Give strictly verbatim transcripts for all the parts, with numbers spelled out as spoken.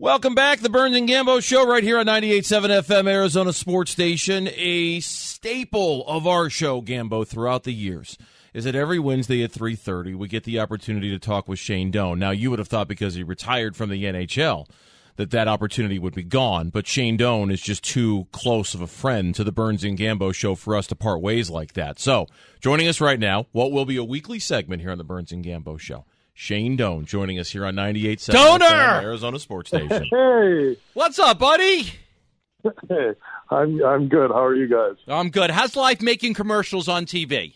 Welcome back, the Burns and Gambo Show right here on ninety-eight point seven F M, Arizona Sports Station. A staple of our show, Gambo, throughout the years is that every Wednesday at three thirty we get the opportunity to talk with Shane Doan. Now, you would have thought because he retired from the N H L that that opportunity would be gone, but Shane Doan is just too close of a friend to the Burns and Gambo Show for us to part ways like that. So, joining us right now, what will be a weekly segment here on the Burns and Gambo Show. Shane Doan joining us here on ninety-eight point seven F M, Arizona Sports Station. Hey. What's up, buddy? Hey, I'm I'm good. How are you guys? I'm good. How's life making commercials on T V?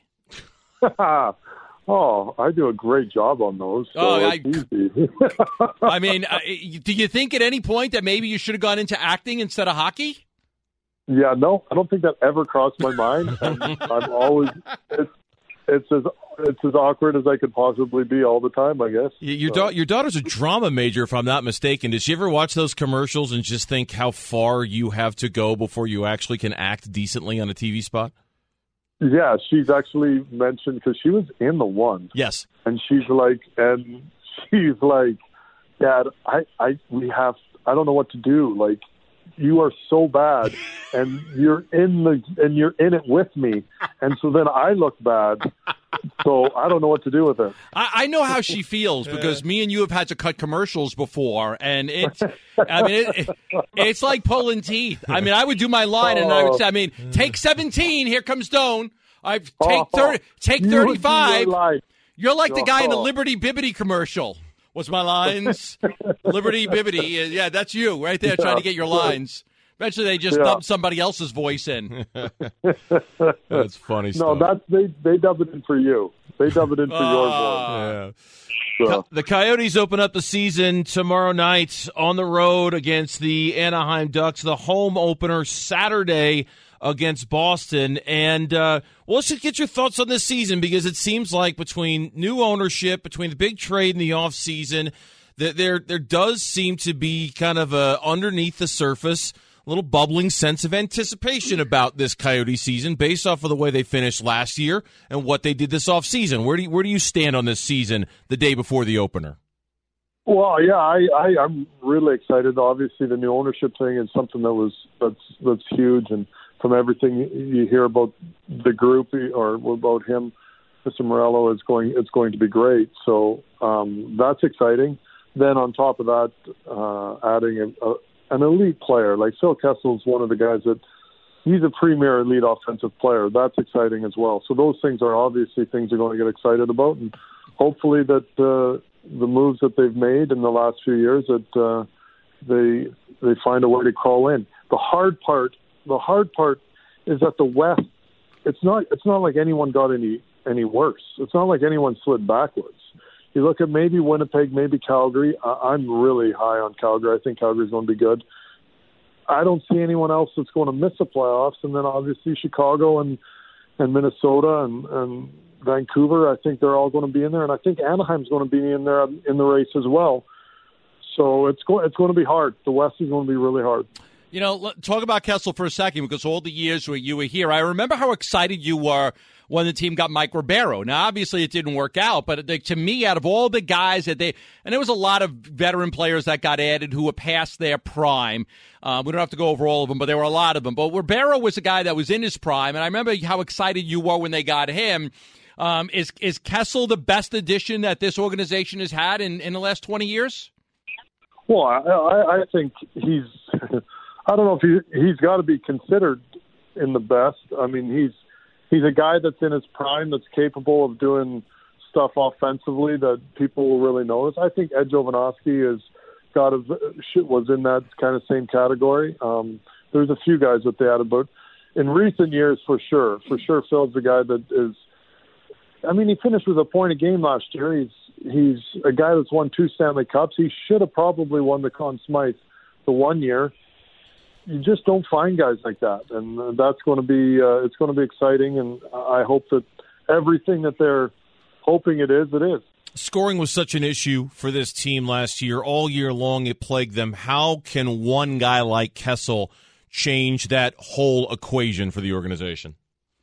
Oh, I do a great job on those. So oh, it's I, easy. I mean, uh, do you think at any point that maybe you should have gone into acting instead of hockey? Yeah, no, I don't think that ever crossed my mind. I'm, I'm always it's it's as it's as awkward as I could possibly be all the time, I guess. Your, so. da- your daughter's a drama major, if I'm not mistaken. Does she ever watch those commercials and just think how far you have to go before you actually can act decently on a T V spot? Yeah, she's actually mentioned, because she was in the one. Yes. And she's like, and she's like, Dad, I, I, we have, I don't know what to do. Like, you are so bad, and you're in the, and you're in it with me, and so then I look bad. So I don't know what to do with it. I, I know how she feels because me and you have had to cut commercials before, and it's, I mean, it, it, it's like pulling teeth. I mean, I would do my line, and I would say, I mean, take seventeen, here comes Doan. I take thirty, take thirty-five. You're like the guy in the Liberty Bibbidi commercial. What's my lines? Liberty Bibbidi. Yeah, that's you right there trying to get your lines. Eventually, they just yeah. dub somebody else's voice in. That's funny stuff. No, that's they they dub it in for you. They dub it in for your Uh, voice. yeah. So. The Coyotes open up the season tomorrow night on the road against the Anaheim Ducks. The home opener Saturday against Boston. And uh, well, let's just get your thoughts on this season, because it seems like between new ownership, between the big trade in the offseason, that there there does seem to be kind of a underneath the surface a little bubbling sense of anticipation about this Coyote season based off of the way they finished last year and what they did this offseason. Where do you, where do you stand on this season the day before the opener? Well, yeah, I, I, I'm really excited. Obviously, the new ownership thing is something that was that's that's huge, and from everything you hear about the group or about him, Mister Morello, is going it's going to be great. So um, that's exciting. Then on top of that, uh, adding a, a an elite player. Like Phil Kessel's one of the guys that he's a premier elite offensive player. That's exciting as well. So those things are obviously things you're going to get excited about, and hopefully that uh, the moves that they've made in the last few years, that uh, they they find a way to crawl in. The hard part, the hard part is that the West, it's not it's not like anyone got any any worse. It's not like anyone slid backwards. You look at maybe Winnipeg, maybe Calgary. I'm really high on Calgary. I think Calgary's going to be good. I don't see anyone else that's going to miss the playoffs. And then obviously Chicago and, and Minnesota and, and Vancouver, I think they're all going to be in there. And I think Anaheim's going to be in there in the race as well. So it's going, it's going to be hard. The West is going to be really hard. You know, talk about Kessel for a second, because all the years where you were here, I remember how excited you were when the team got Mike Ribeiro. Now, obviously, it didn't work out, but to me, out of all the guys that they – and there was a lot of veteran players that got added who were past their prime. Uh, we don't have to go over all of them, but there were a lot of them. But Ribeiro was a guy that was in his prime, and I remember how excited you were when they got him. Um, is is Kessel the best addition that this organization has had in, in the last twenty years? Well, I, I, I think he's – I don't know if he, he's got to be considered in the best. I mean, he's he's a guy that's in his prime, that's capable of doing stuff offensively that people will really notice. I think Ed Jovanovski is got a, was in that kind of same category. Um, there's a few guys that they added, but in recent years, for sure, for sure, Phil's the guy that is. I mean, he finished with a point a game last year. He's he's a guy that's won two Stanley Cups. He should have probably won the Conn Smythe the one year. You just don't find guys like that, and that's going to be uh, it's going to be exciting. And I hope that everything that they're hoping it is, it is. Scoring was such an issue for this team last year. All year long, it plagued them. How can one guy like Kessel change that whole equation for the organization?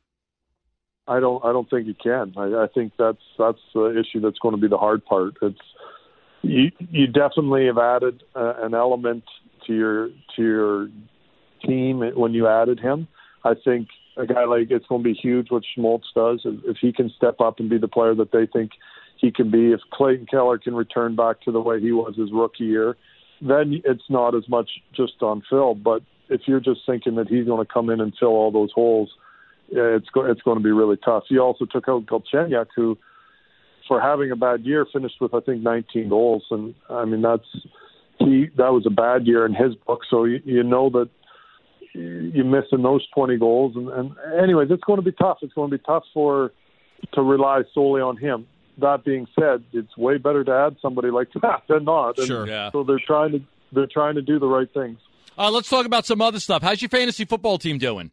I don't. I don't think he can. I, I think that's that's the issue that's going to be the hard part. It's you you definitely have added uh, an element to your to your team when you added him. I think a guy like it's going to be huge what Schmaltz does if he can step up and be the player that they think he can be. If Clayton Keller can return back to the way he was his rookie year, then it's not as much just on Phil. But if you're just thinking that he's going to come in and fill all those holes, it's go- it's going to be really tough. You also took out Galchenyuk, who, for having a bad year, finished with I think nineteen goals, and I mean that's he that was a bad year in his book. So you, you know that you're missing those twenty goals, and, and anyways, it's going to be tough. It's going to be tough for to rely solely on him. That being said, it's way better to add somebody like that than not. And sure. Yeah. So they're trying to they're trying to do the right things. Uh, let's talk about some other stuff. How's your fantasy football team doing?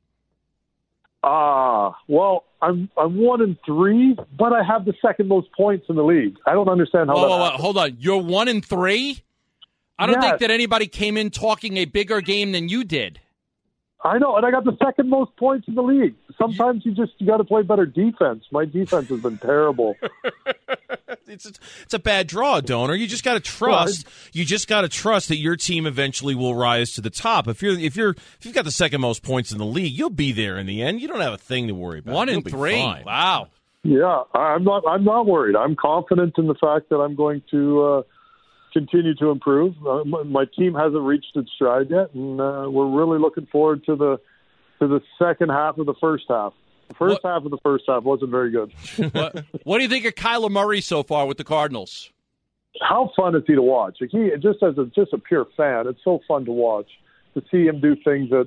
Ah, uh, well, I'm I'm one and three, but I have the second most points in the league. I don't understand how. Whoa, that whoa, whoa, happens. hold on. You're one and three. I don't yes. think that anybody came in talking a bigger game than you did. I know, and I got the second most points in the league. Sometimes you just you got to play better defense. My defense has been terrible. It's a, it's a bad draw, Donor. You just got to trust. You just got to trust that your team eventually will rise to the top. If you're if you're if you've got the second most points in the league, you'll be there in the end. You don't have a thing to worry about. One You'll and be three. fine. Wow. Yeah, I'm not. I'm not worried. I'm confident in the fact that I'm going to uh, continue to improve. Uh, my, my team hasn't reached its stride yet, and uh, we're really looking forward to the to the second half of the first half. The first what? half of the first half wasn't very good. what, what do you think of Kyler Murray so far with the Cardinals? How fun is he to watch? Like he just as a just a pure fan, it's so fun to watch to see him do things that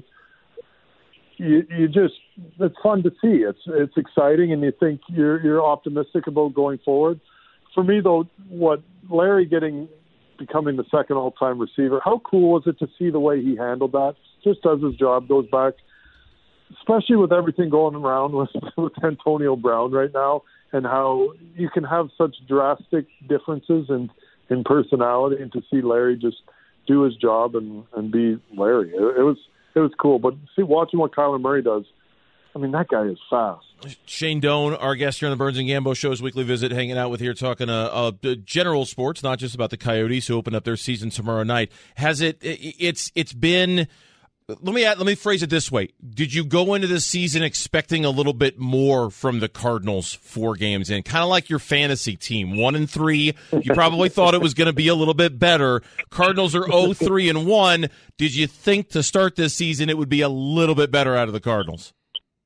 you you just it's fun to see. It's it's exciting, and you think you're you're optimistic about going forward. For me though, what Larry getting becoming the second all-time receiver, how cool was it to see the way he handled that? Just does his job, goes back. Especially with everything going around with, with Antonio Brown right now, and how you can have such drastic differences in, in personality, and to see Larry just do his job and, and be Larry, it, it was it was cool. But see, watching what Kyler Murray does, I mean, that guy is fast. Shane Doan, our guest here on the Burns and Gambo Show's weekly visit, hanging out with here, talking uh, uh, general sports, not just about the Coyotes who open up their season tomorrow night. Has it? It's it's been. Let me let me phrase it this way. Did you go into this season expecting a little bit more from the Cardinals four games in? Kind of like your fantasy team, one and three. You probably thought it was going to be a little bit better. Cardinals are oh three and one. Did you think to start this season it would be a little bit better out of the Cardinals?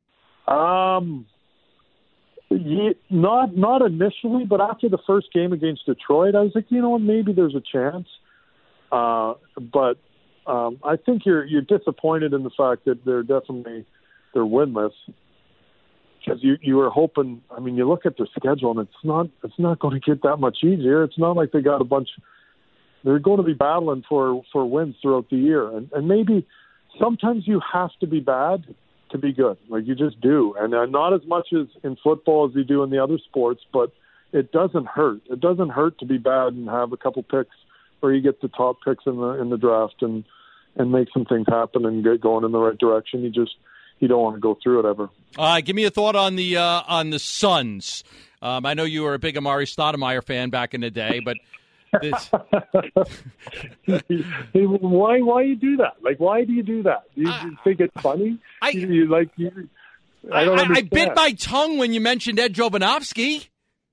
Um, yeah, not not initially, but after the first game against Detroit, I was like, you know what, maybe there's a chance. Uh, but. Um, I think you're you're disappointed in the fact that they're definitely they're winless, because you you were hoping. I mean, you look at their schedule and it's not it's not going to get that much easier. It's not like they got a bunch. They're going to be battling for, for wins throughout the year, and and maybe sometimes you have to be bad to be good. Like you just do, and uh, not as much as in football as you do in the other sports, but it doesn't hurt. It doesn't hurt to be bad and have a couple picks, or you get the top picks in the in the draft and. and make some things happen and get going in the right direction. You just you don't want to go through it ever. Uh, give me a thought on the uh, on the Suns. Um, I know you were a big Amari Stoudemire fan back in the day, but this... why why you do that? Like why do you do that? You, uh, you think it's funny? I you, you like you, I don't I, understand. I bit my tongue when you mentioned Ed Jovanovski.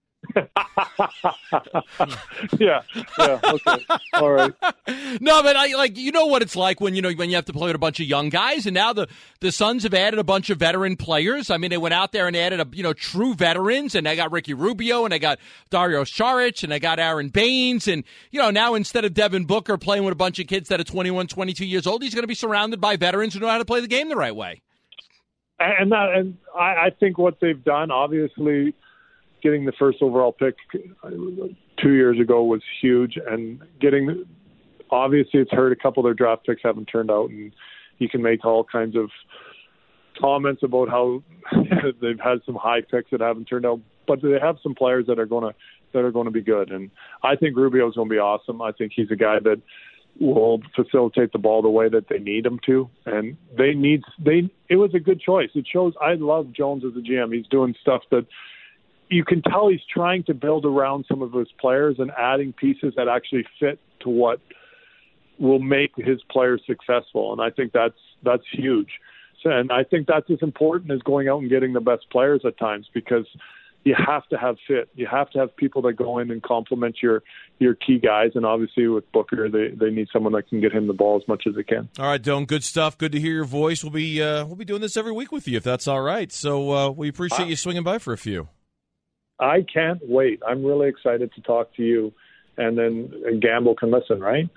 yeah, yeah, okay, all right. No, but I like you know what it's like when you know when you have to play with a bunch of young guys, and now the the Suns have added a bunch of veteran players. I mean, they went out there and added a you know true veterans, and they got Ricky Rubio, and they got Dario Saric, and they got Aaron Baines, and you know now instead of Devin Booker playing with a bunch of kids that are twenty-one, twenty-two years old, he's going to be surrounded by veterans who know how to play the game the right way. And that, and I, I think what they've done, obviously. Getting the first overall pick two years ago was huge, and getting obviously it's hurt. A couple of their draft picks haven't turned out, and you can make all kinds of comments about how they've had some high picks that haven't turned out, but they have some players that are going to that are going to be good. And I think Rubio is going to be awesome. I think he's a guy that will facilitate the ball the way that they need him to, and they need they. It was a good choice. It shows. I love Jones as a G M. He's doing stuff that. you can tell he's trying to build around some of his players and adding pieces that actually fit to what will make his players successful. And I think that's that's huge. So, and I think that's as important as going out and getting the best players at times, because you have to have fit. You have to have people that go in and complement your your key guys. And obviously with Booker, they, they need someone that can get him the ball as much as they can. All right, Doan, good stuff. Good to hear your voice. We'll be uh, we'll be doing this every week with you, if that's all right. So uh, we appreciate you swinging by for a few. I can't wait. I'm really excited to talk to you. And then Gamble can listen, right?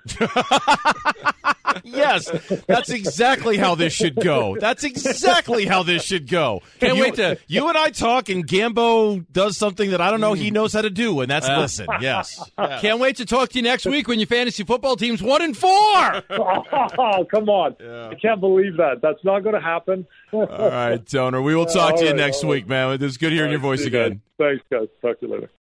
Yes, that's exactly how this should go. That's exactly how this should go. Can't you, wait to you and I talk, and Gambo does something that I don't know he knows how to do, and that's uh, listen. Yes, yes. Can't wait to talk to you next week when your fantasy football team's one and four. Oh, come on! Yeah. I can't believe that. That's not going to happen. All right, Donor. We will talk to you next week, man. It was good hearing your voice again. Thanks, guys. Talk to you later.